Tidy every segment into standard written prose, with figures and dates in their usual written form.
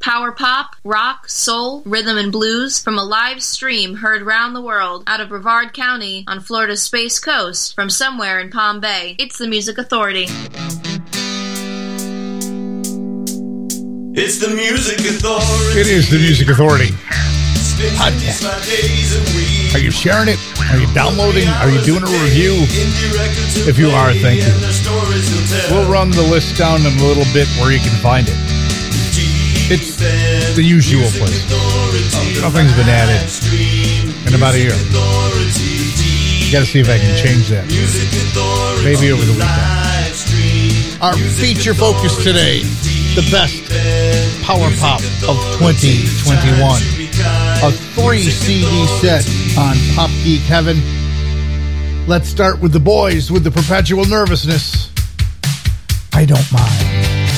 Power pop, rock, soul, rhythm, and blues from a live stream heard round the world out of Brevard County on Florida's Space Coast from somewhere in Palm Bay. It's the Music Authority. It's the Music Authority. It is the Music Authority podcast. Are you sharing it? Are you downloading? Are you doing a review? If you are, thank you. We'll run the list down in a little bit where you can find it. It's the usual place. Nothing's been added in about a year. Got to see if I can change that. Maybe over the weekend. Our feature focus today, the best power pop of 2021. A 3-CD set on Pop Geek Heaven. Let's start with the boys with the Perpetual Nervousness. I Don't Mind.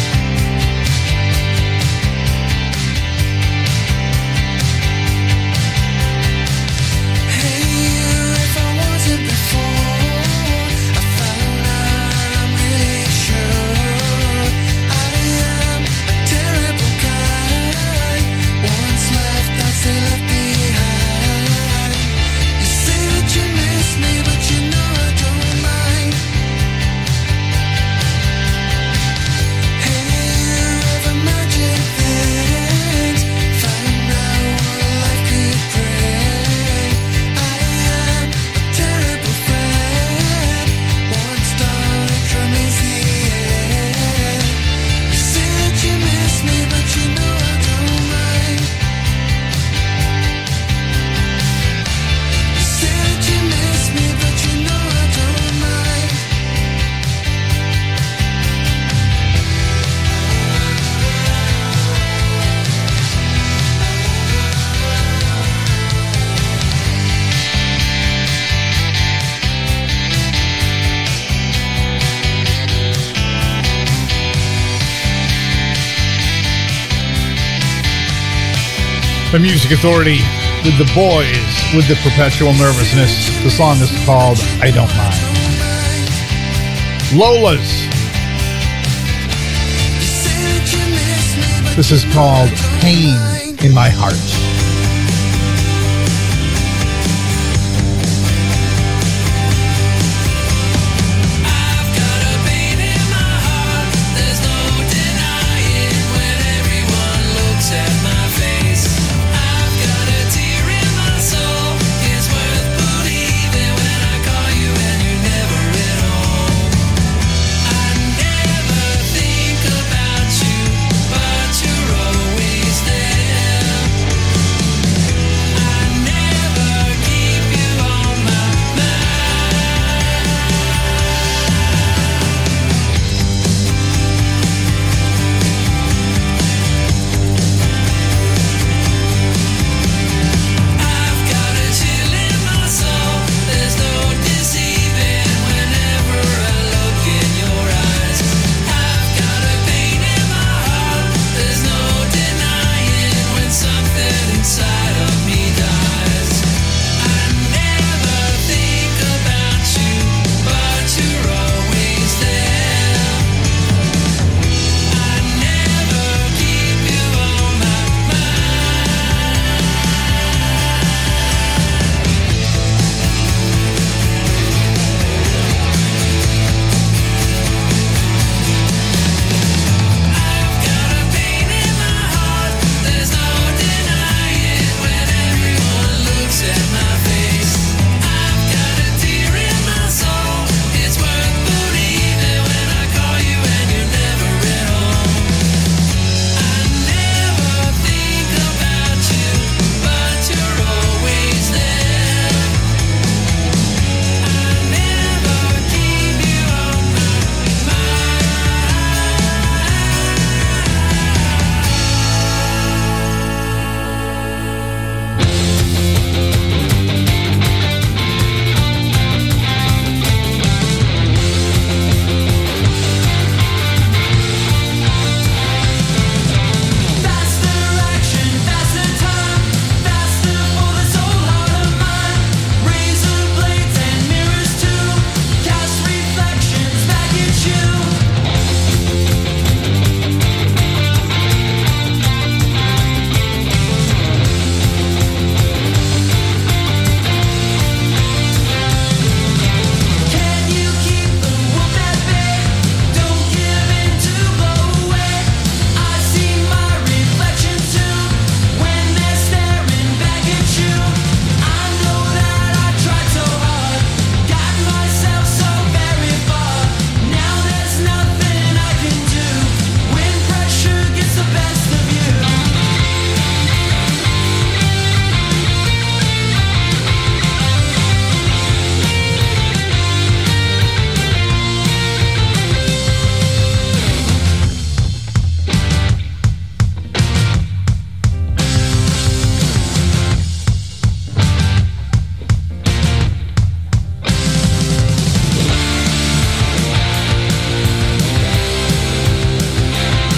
The Music Authority with the boys with the Perpetual Nervousness. The song is called I Don't Mind. Lola's. This is called Pain in My Heart.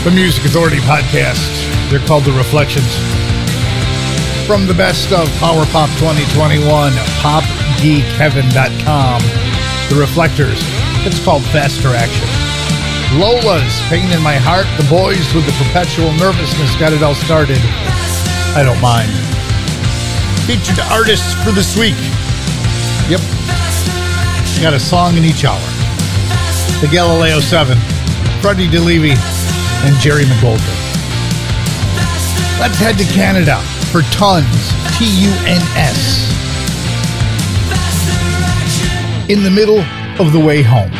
The Music Authority podcast. They're called The Reflections. From the best of Power Pop 2021, popgeekhheaven.com. The Reflectors. It's called Faster Action. Lola's Pain in My Heart. The Boys with the Perpetual Nervousness got it all started. I don't mind. Featured artists for this week. Yep. Got a song in each hour. The Galileo 7, Freddie DeLevy, and Jerry McGoldrick. Let's head to Canada for Tons, T-U-N-S. In the Middle of the Way Home.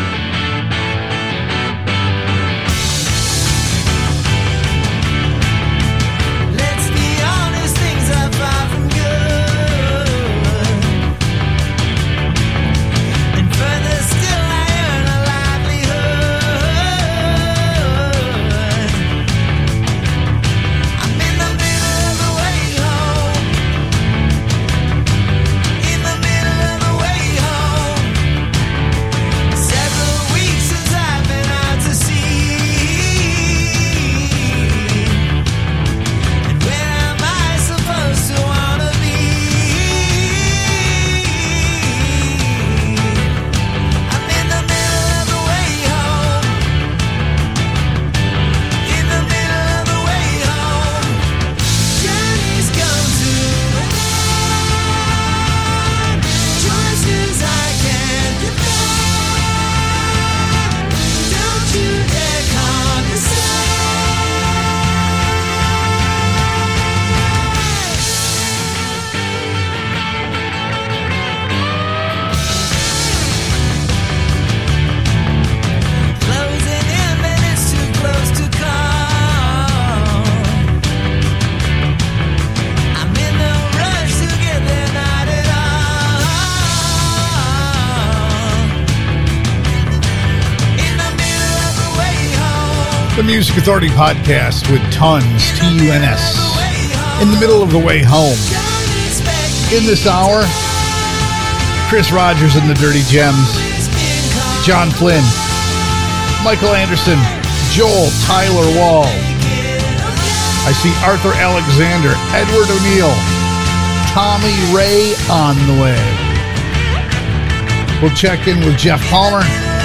The Music Authority podcast with Tons, T-U-N-S. In the Middle of the Way Home. In this hour, Chris Rogers and the Dirty Gems, John Flynn, Michael Anderson, Joel Tyler Wall. I see Arthur Alexander, Edward O'Neill, Tommy Ray on the way. We'll check in with Jeff Palmer,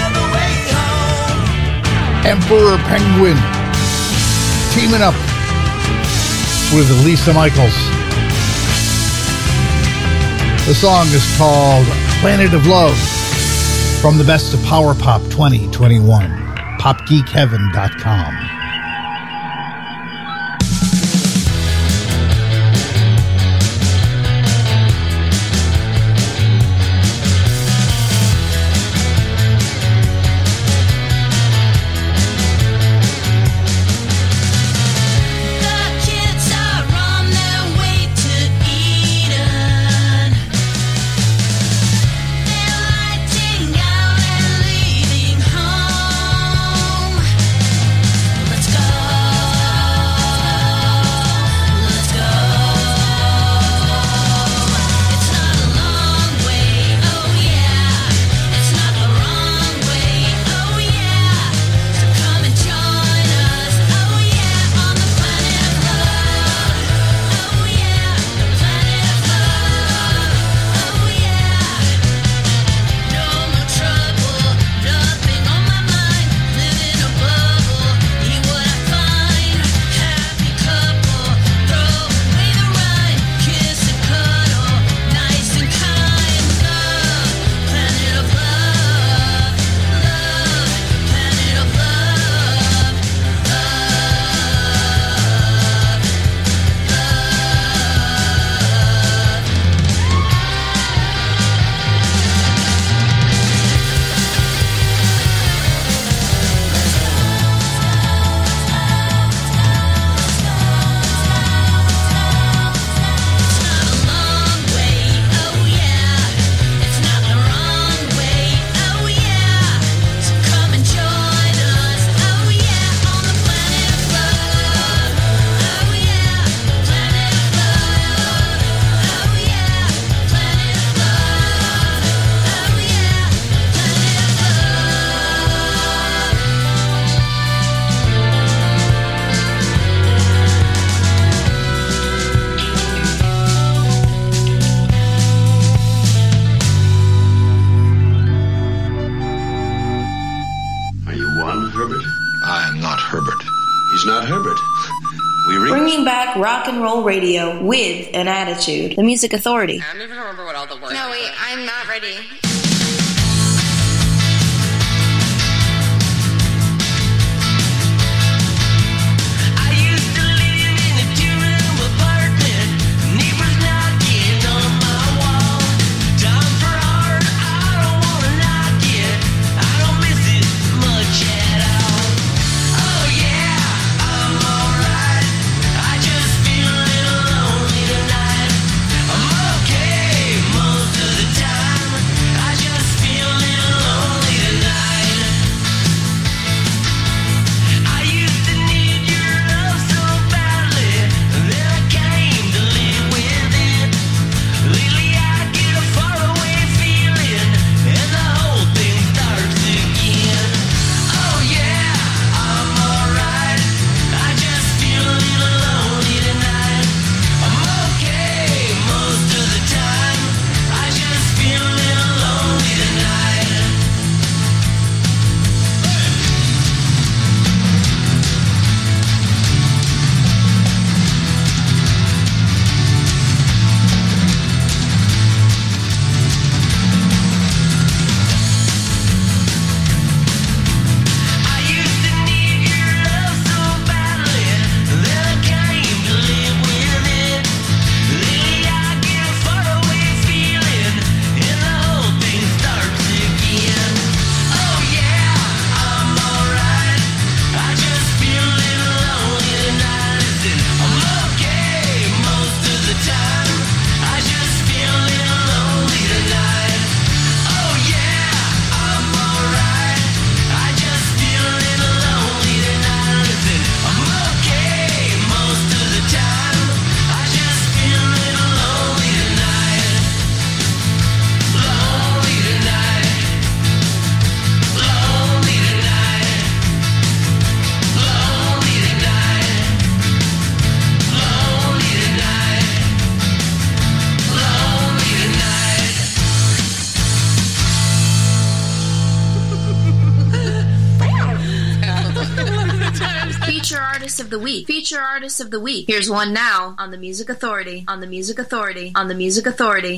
Emperor Penguin, teaming up with Lisa Michaels. The song is called Planet of Love from the best of Power Pop 2021, popgeekhheaven.com. Bringing back rock and roll radio with an attitude. The Music Authority. I don't even remember what all the words No, wait, I'm not ready. Of the Week. Feature Artist of the Week. Here's one now on the Music Authority. On the Music Authority. On the Music Authority.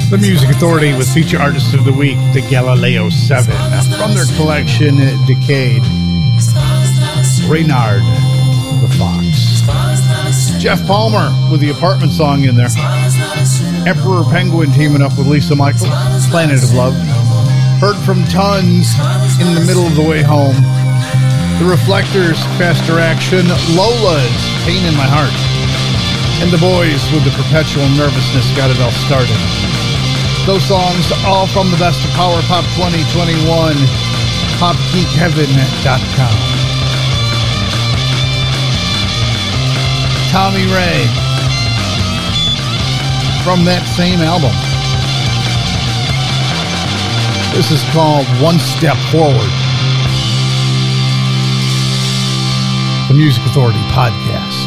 The Music Authority with feature artist of the week, the Galileo 7. From their collection, Decade, Reynard the Fox. Jeff Palmer with the Apartment song in there. Emperor Penguin teaming up with Lisa Michaels, Planet of Love. Heard from Tons, In the Middle of the Way Home. The Reflectors, Faster Action. Lola's, Pain in My Heart. And the Boys with the Perpetual Nervousness got it all started. Those songs all from the best of Power Pop 2021, popgeekheaven.com. Tommy Ray from that same album. This is called One Step Forward. The Music Authority Podcast.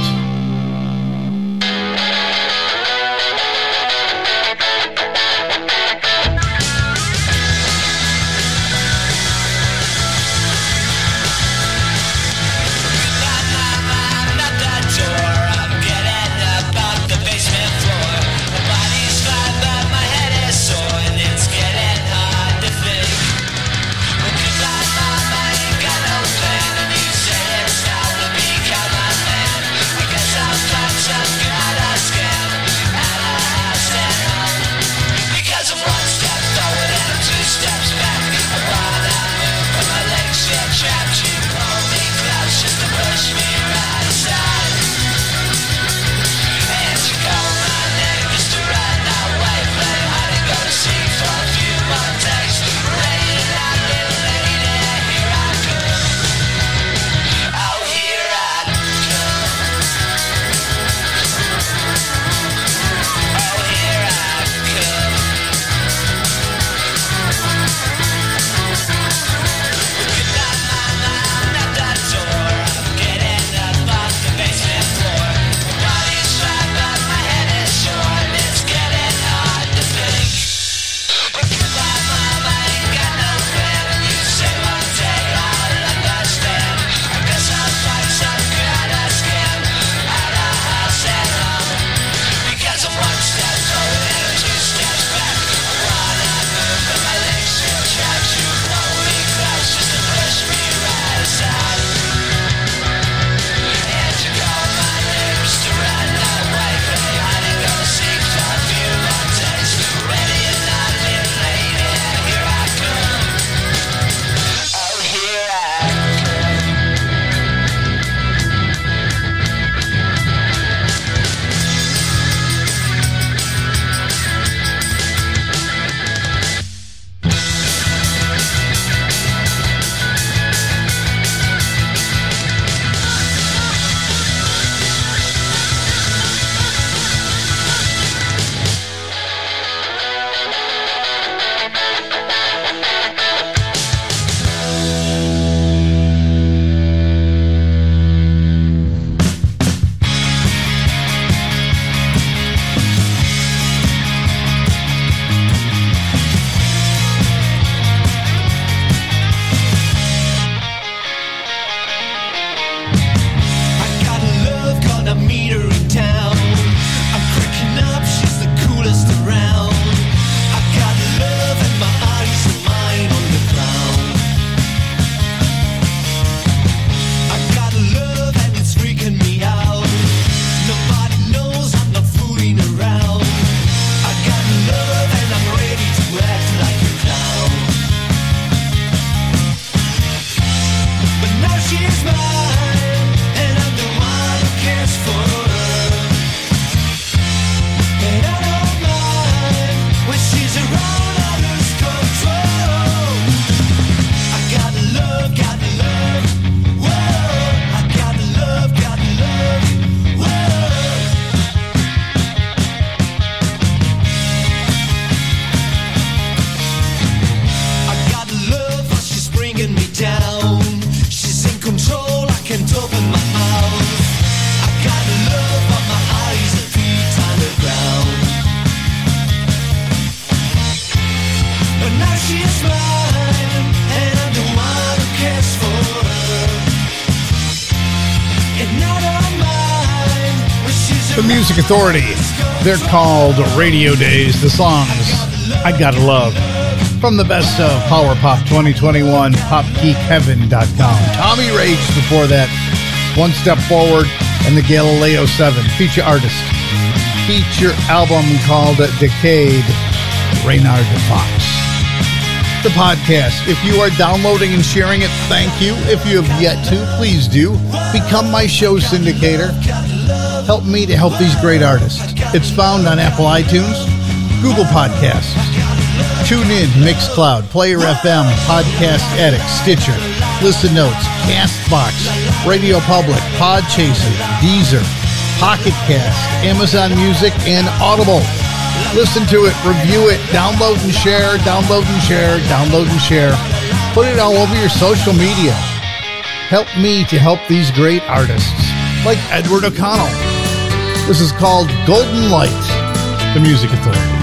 The Music Authority. They're called Radio Days. The songs I Gotta Love. From the best of Power Pop 2021, PopGeekHeaven.com. Tommy Rage before that. One Step Forward and the Galileo 7. Feature artist. Feature album called Decade, Reynard Fox. The podcast. If you are downloading and sharing it, thank you. If you have yet to, please do. Become my show syndicator. Help me to help these great artists. It's found on Apple iTunes, Google Podcasts, TuneIn, Mixcloud, Player FM, Podcast Addict, Stitcher, Listen Notes, Castbox, Radio Public, Podchaser, Deezer, Pocket Cast, Amazon Music, and Audible. Listen to it, review it, download and share, download and share, download and share. Put it all over your social media. Help me to help these great artists, like Edward O'Connell. This is called Golden Light, the Music Authority.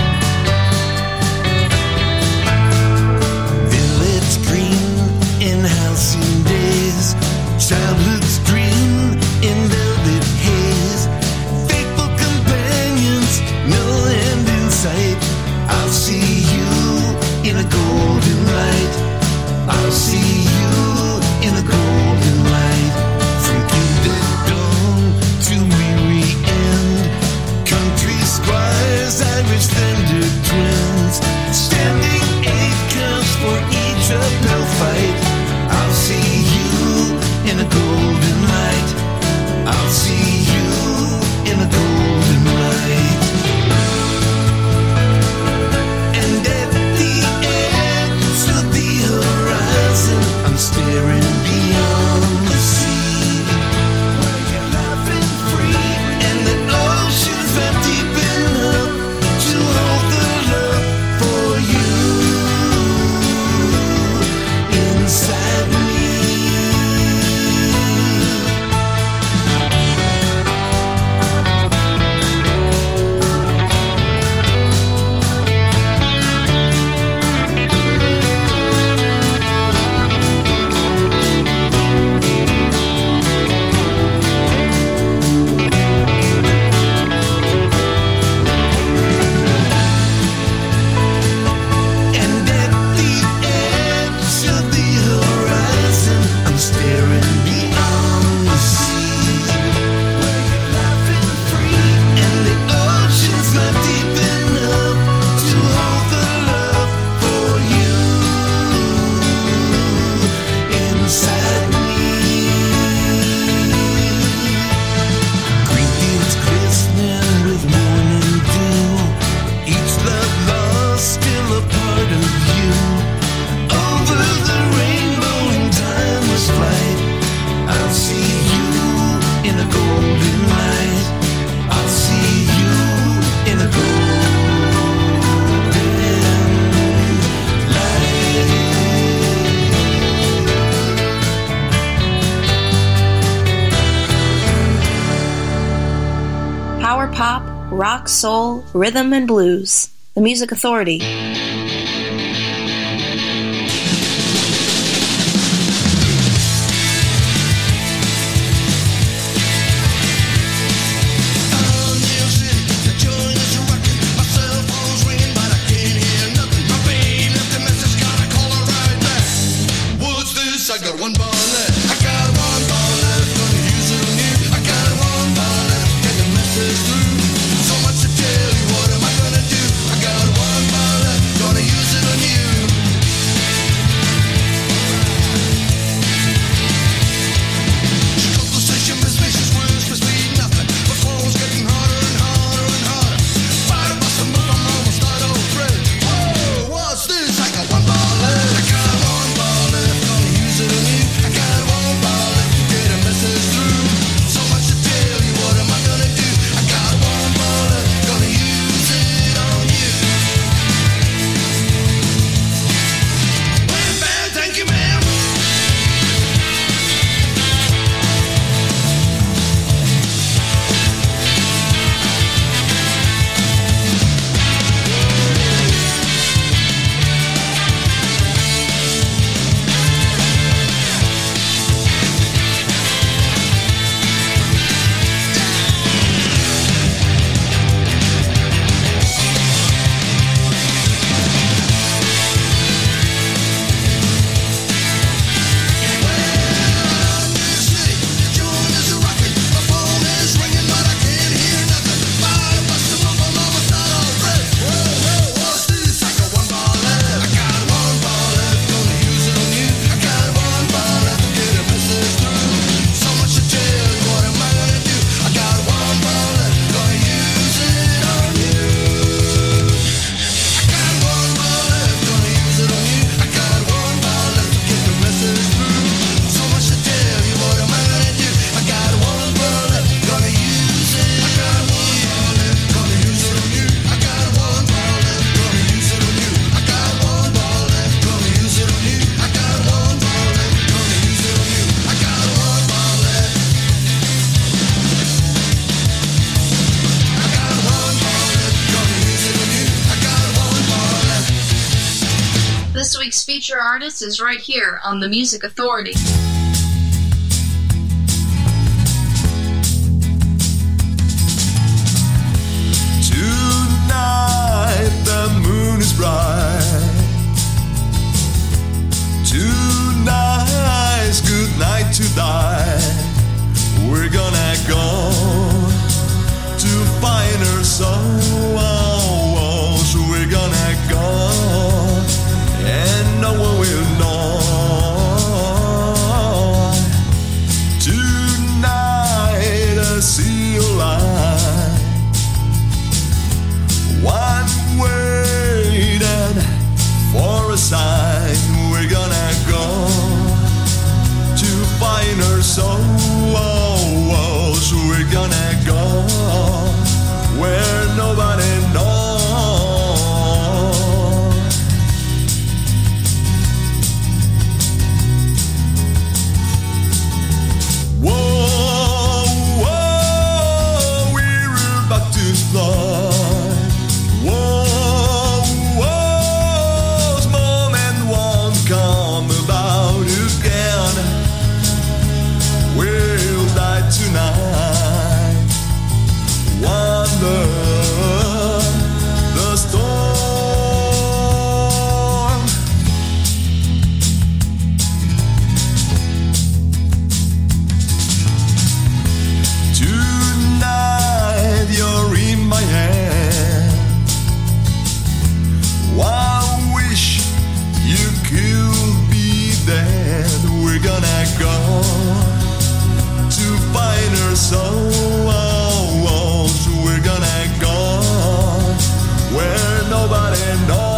Village green in halcyon days, childhood's dream in velvet haze, faithful companions, no end in sight. I'll see you in a golden light. I'll see you in a golden light. From gilded dawn to weary end, country squires, Irish thunder twins, standing 8 counts for each uphill fight. I'll see you in a golden light. I'll see you in a golden light. And at the edge of the horizon, I'm staring beyond the sea, where you're laughing free, and the oceans are deep enough to hold the love for you inside me. And at the edge of the horizon, I'm staring beyond the sea, where you're laughing free, and the ocean's not deep enough to hold the love for you inside me. Green fields glistening with morning dew, each love lost still a part of you. Over the rainbow in timeless flight, I'll see you in a golden light. I'll see you in a golden light. Power pop, rock, soul, rhythm, and blues. The Music Authority. I got one ball left. I got one ball left. Gonna use it on you. I got one ball left. Get the message through. So much to tell you. What am I gonna do? I got one ball left. Gonna feature artist is right here on The Music Authority. Tonight the moon is bright. Tonight's good night to die. We're gonna go to find her souls. We're gonna go and no one will know. Tonight I see a light. One waiting for a sign. We're gonna go to find her souls. We're gonna go where nobody knows. Whoa, whoa, we're about to explore. Whoa, whoa, this moment won't come about again. We'll die tonight. Wander the storm. Tonight you're in my hand. I wish you could be there. We're gonna go to find her souls. We're gonna go where nobody knows.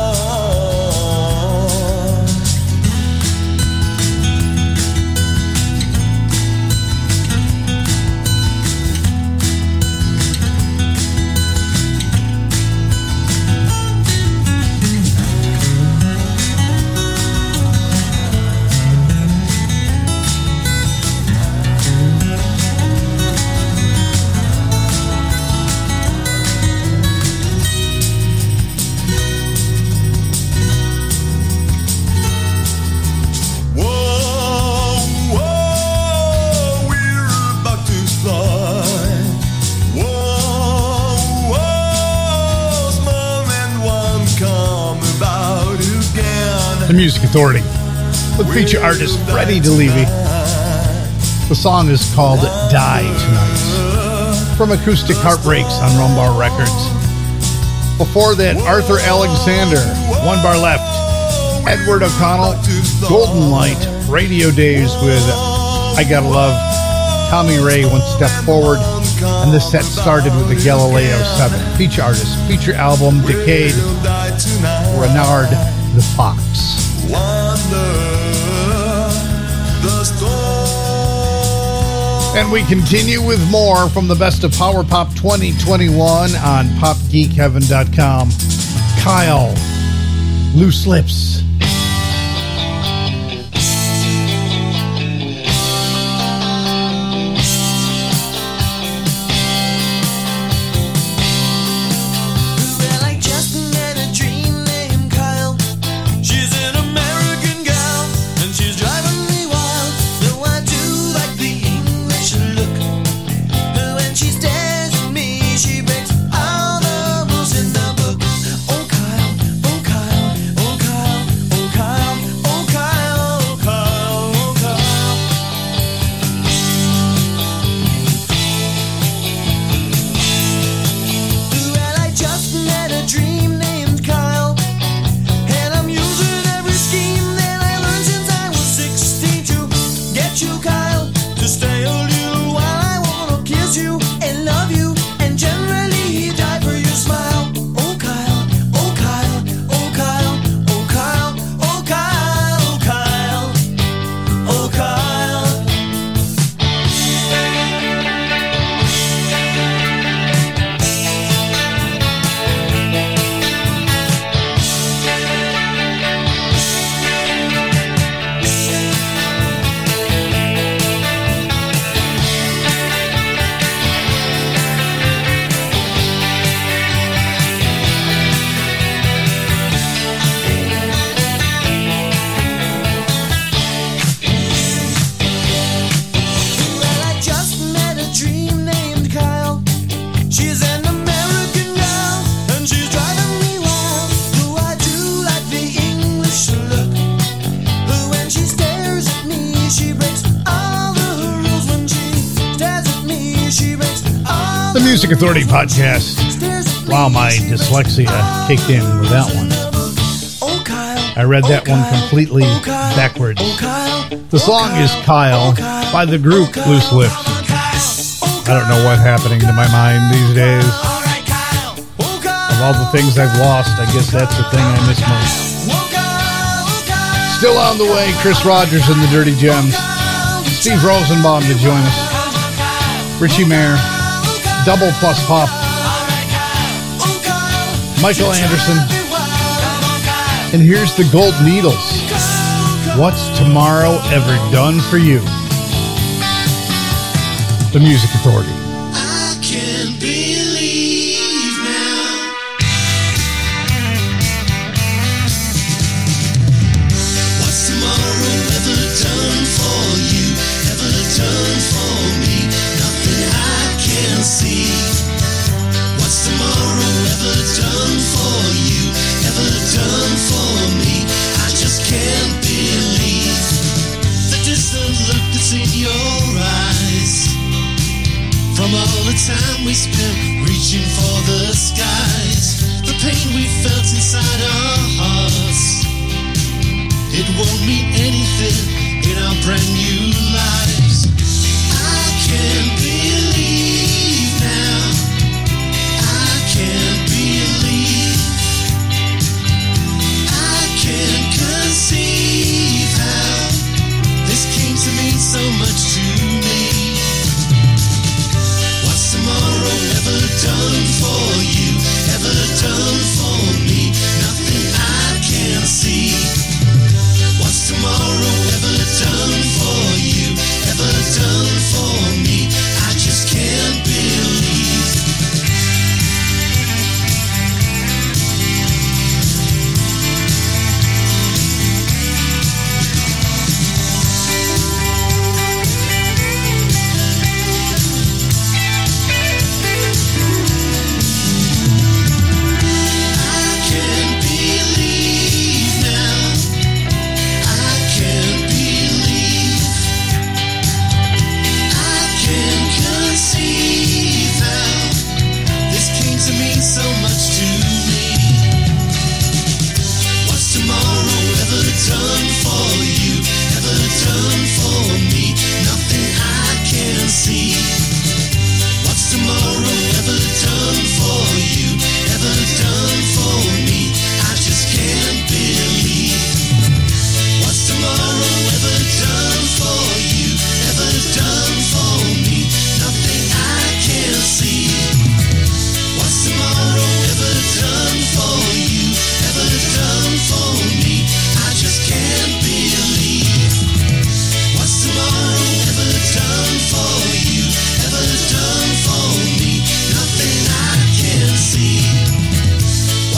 The Music Authority with feature artist Freddie DeLevy. The song is called Die Tonight from Acoustic Heartbreaks on Rumbar Records. Before that, Arthur Alexander, One Bar Left. Edward O'Connell, Golden Light, Radio Days with I Gotta Love. Tommy Ray, One Step Forward. And the set started with the Galileo 7. Feature artist, feature album, Decade, Renard the Fox. And we continue with more from the best of Power Pop 2021 on popgeekheaven.com. Kyle, Loose Lips. Oh Kyle, The Music Authority podcast. Wow, my dyslexia kicked in with that one. I read that one completely backwards. The song is Kyle by the group Loose Lips. I don't know what's happening to my mind these days. Of all the things I've lost, I guess that's the thing I miss most. Still on the way, Chris Rogers and the Dirty Gems. Steve Rosenbaum to join us. Richie Mayer. Double Plus Pop. Michael Anderson. And here's the Gold Needles. What's tomorrow ever done for you? The Music Authority. I can't believe now. What's tomorrow ever done for you? Ever done for me? Nothing I can see. What's tomorrow ever done for you? Ever done for me? I just can't believe the distant look that's in your eyes. From all the time we spent reaching for the skies, the pain we felt inside our hearts, it won't mean anything in our brand new lives. I can't believe now. I can't believe. I can't conceive how this came to mean so much to me. What's tomorrow ever done for you? Ever done for me? Nothing I can see. What's tomorrow ever done for you? Ever done for me? I just can't believe. So much to me. What's tomorrow ever done for you? Ever done for me? Nothing I can see. What's tomorrow ever done for you? Ever done for me? I just can't believe. What's tomorrow ever done for you? Ever done for me? Nothing I can see. What's tomorrow ever done for you? Ever done for me? I just can't believe. What's tomorrow ever done for you? Ever done for me? Nothing I can see.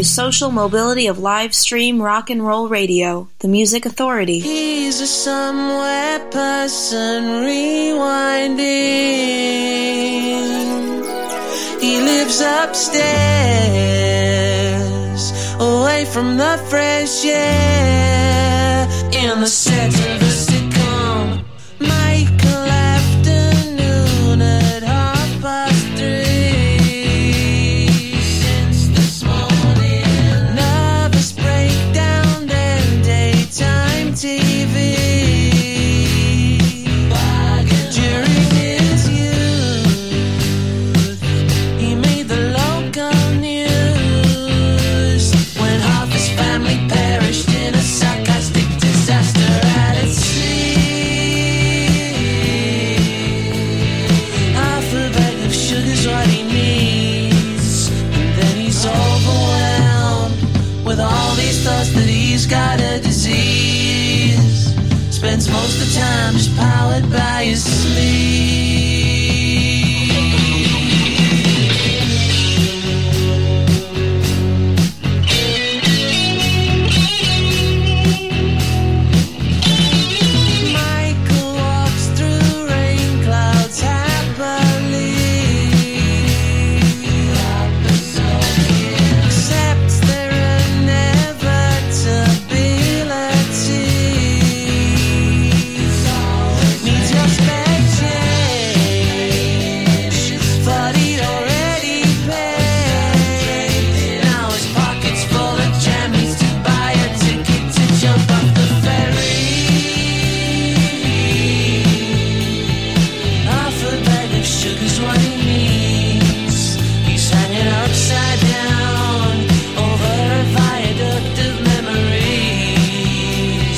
social mobility of live stream rock and roll radio, the Music Authority. He's a somewhere person rewinding. He lives upstairs, away from the fresh air, in the set of a sitcom. Michael afternoon at 3:30. Since this morning, nervous breakdown and daytime TV. During his youth, he made the local news when half his family perished in a sarcastic disaster at sea. Half a bag of sugar's what he needs, and then he's overwhelmed with all these thoughts that he's got a disease. Spends most of the time just powered by his sleep. Michael walks through rain clouds happily. Accepts their inevitability. Needs your spec change, thought he'd already paid. Now his pocket's full of jam, needs to buy a ticket to jump off the ferry. Half a bag of sugar's what he needs. He's hanging upside down over a viaduct of memories.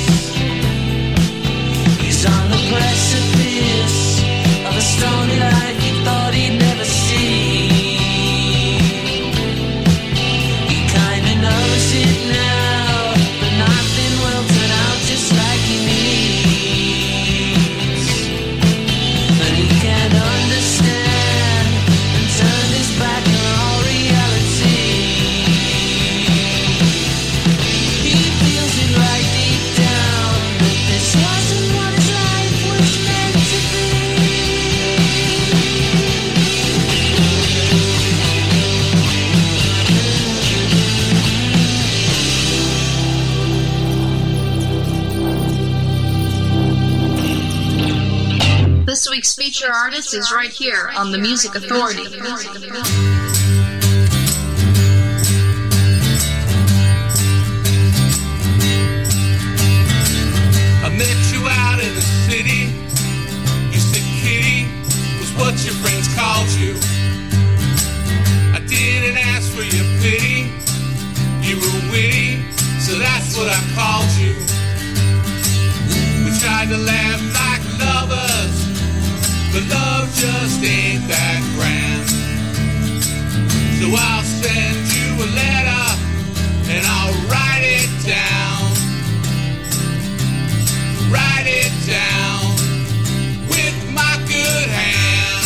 He's on the precipice of a stony life he thought he'd never see. He kinda knows it now, but nothing will turn out just like he needs. And he can't understand and turn his back on all reality. He feels it right deep down that this wasn't what his life was meant to be. This week's feature artist is right here on the Music Authority. I met you out in the city. You said kitty was what your friends called you. I didn't ask for your pity. You were witty, so that's what I called you. We tried to laugh like lovers, but love just ain't that grand. So I'll send you a letter and I'll write it down. Write it down with my good hand.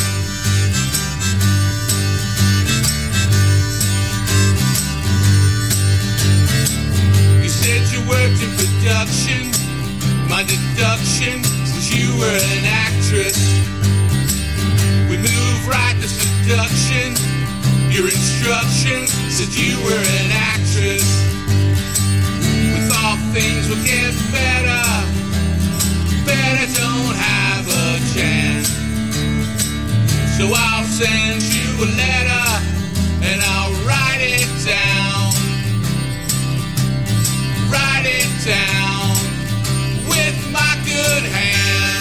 You said you worked in production. My deduction was you were an actress. We moved right to seduction. Your instruction said you were an actress. We thought things would get better. Better don't have a chance. So I'll send you a letter and I'll write it down. Write it down with my good hand.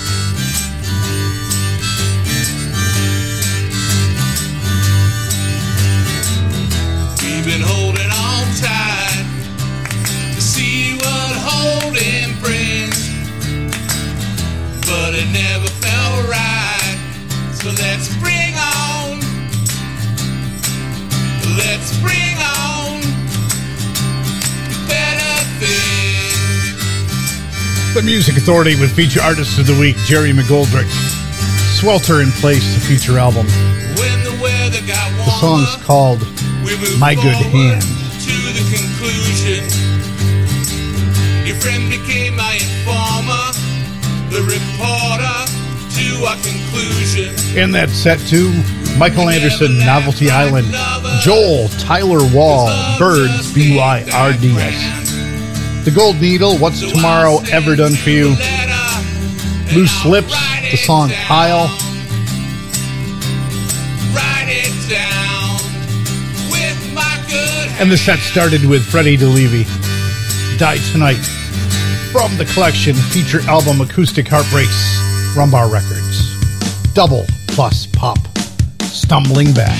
We've been holding on tight to see what holding brings, but it never felt right. So let's bring on, let's bring on better things. The Music Authority with feature artist of the week, Jerry McGoldrick. Swelter in Place, the feature album. When the weather got warmer, The song's called we moved My Good forward Hand. to conclusion. Your friend became my informer, the reporter to our conclusion. In that set too, Michael Anderson, Novelty Island, Joel, Tyler Wall, Birds, BYRDS. The Gold Needle, What's Tomorrow Ever Done For You? Loose Lips, the song Pile. And the set started with Freddie DeLevy, Die Tonight, from the collection feature album Acoustic Heartbreaks, Rumbar Records. Double plus pop, Stumbling Back.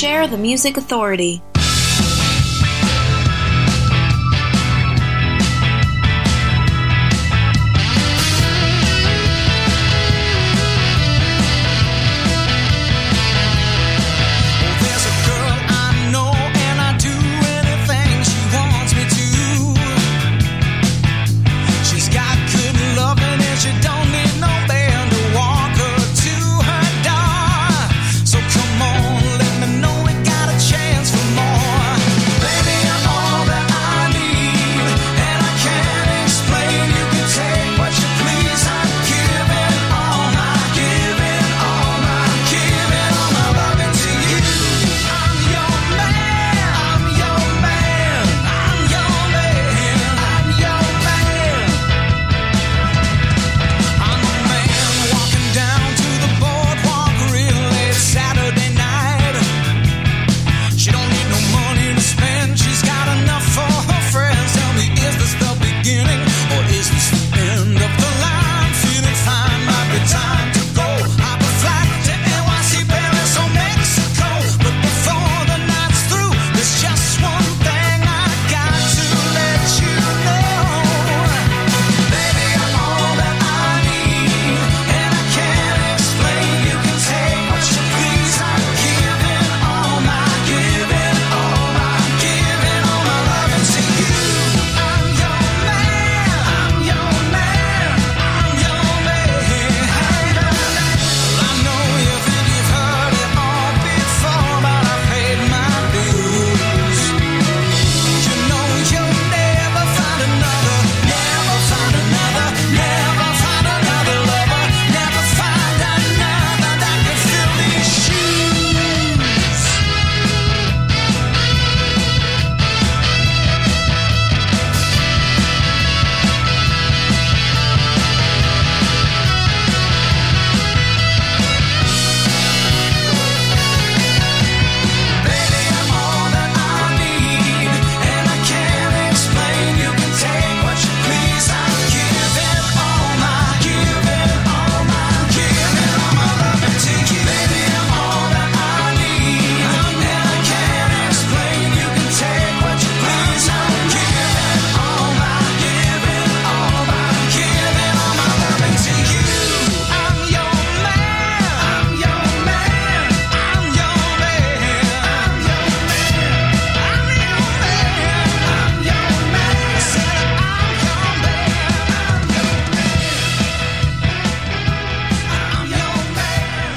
Share the Music Authority.